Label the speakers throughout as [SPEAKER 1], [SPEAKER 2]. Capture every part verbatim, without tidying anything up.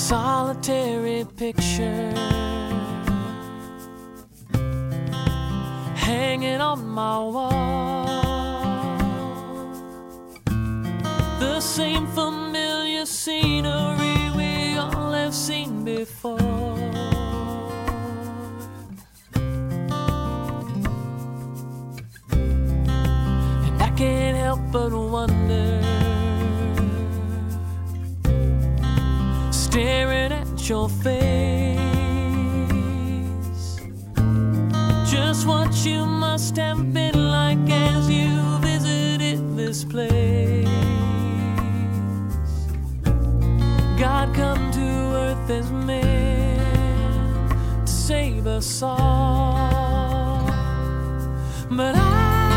[SPEAKER 1] solitary picture hanging on my wall, the same familiar scenery we all have seen before. And I can't help but wonder, staring at your face, just what you must have been like as you visited this place. God come to earth as man to save us all, but I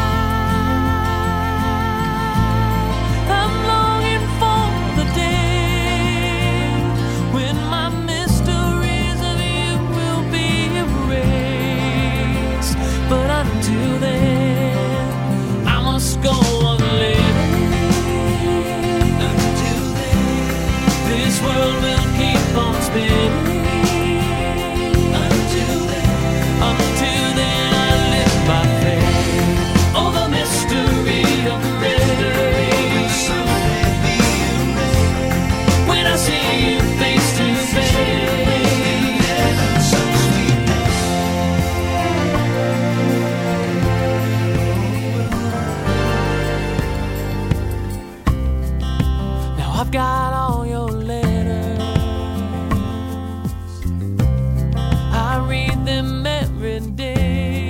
[SPEAKER 1] until then, I must go on living. Until then, this world will keep on spinning. Until then, until then, I live by faith. Oh, the mystery of the race. Someday be amazed when I see you face to face. I've got all your letters, I read them every day.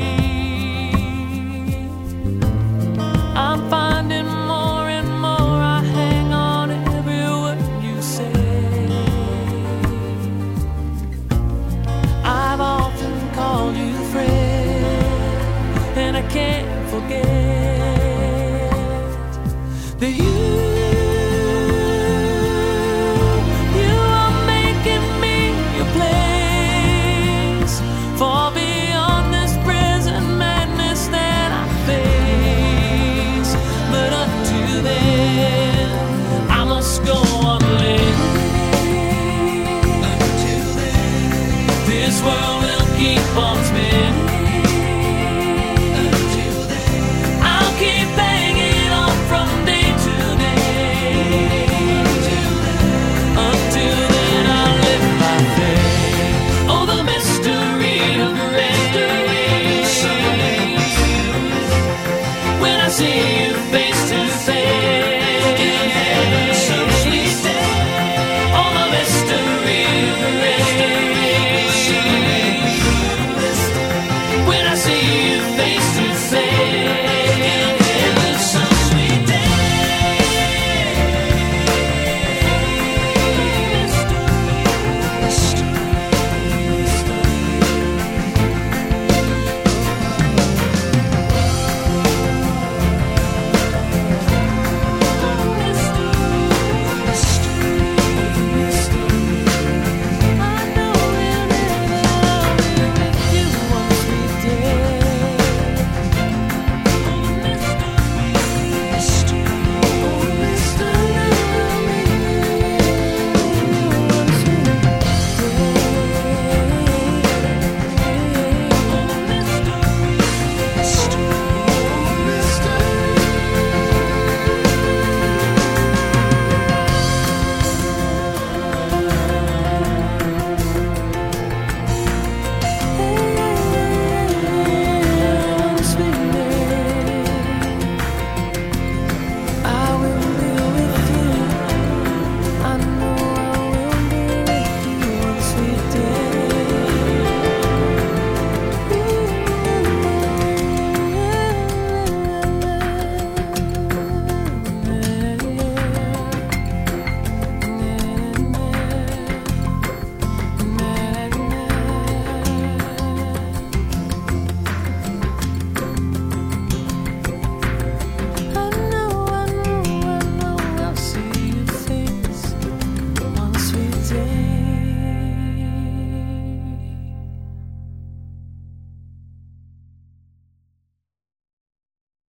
[SPEAKER 1] I'm finding more and more, I hang on every word you say. I've often called you friend, and I can't forget that you go on living. Until then, this world will keep on spinning.